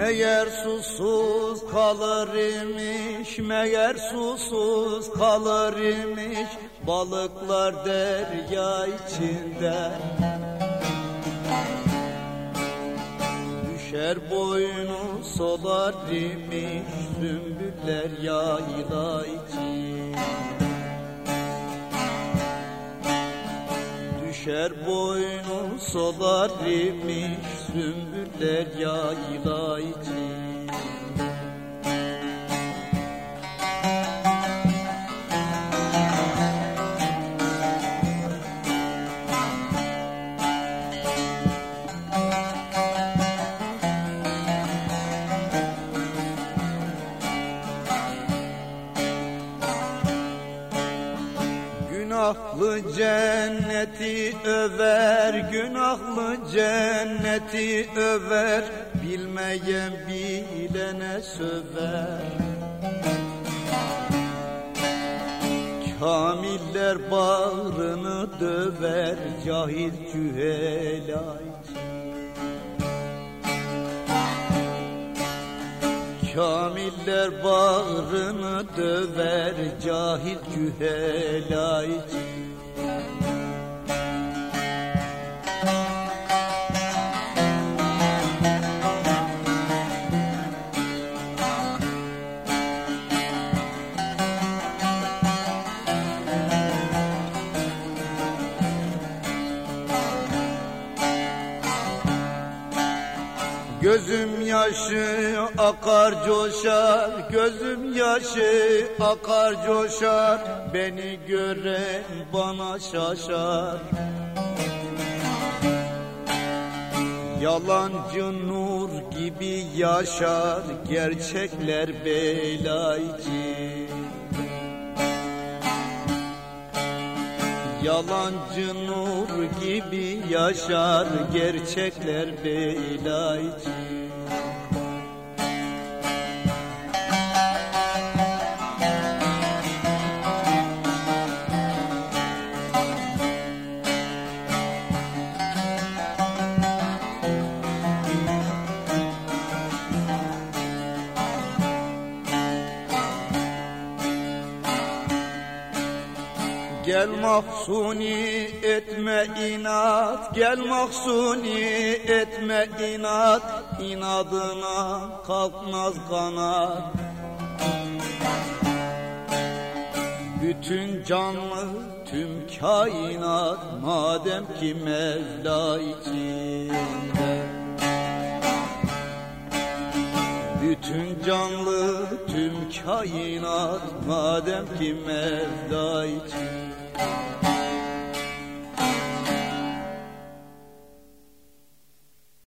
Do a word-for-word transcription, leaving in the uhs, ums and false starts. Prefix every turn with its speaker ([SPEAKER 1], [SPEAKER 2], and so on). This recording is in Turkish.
[SPEAKER 1] Meğer susuz kalır imiş, meğer susuz kalır imiş balıklar derya içinde. Düşer boynu solar imiş sümbüller yayla içinde. Düşer boynu solar imiş sümbüller yayla içinde. Günahlı cenneti över, günahlı cenneti över, bilmeyen bilene söver. Kamiller bağrını döver, cahil cühela için. Kamiller bağrını döver, cahil cühela için. Gözüm yaşı akar coşar, gözüm yaşı akar coşar, beni gören bana şaşar. Yalancı nur gibi yaşar, gerçekler bela içinde. Yalancı nur gibi yaşar, gerçekler bela için. Gel mahzuni etme inat, gel mahzuni etme inat, inadına kalkmaz kanat. Bütün canlı tüm kainat madem ki Mevla içinde. Bütün canlı tüm kainat madem ki Mevla için.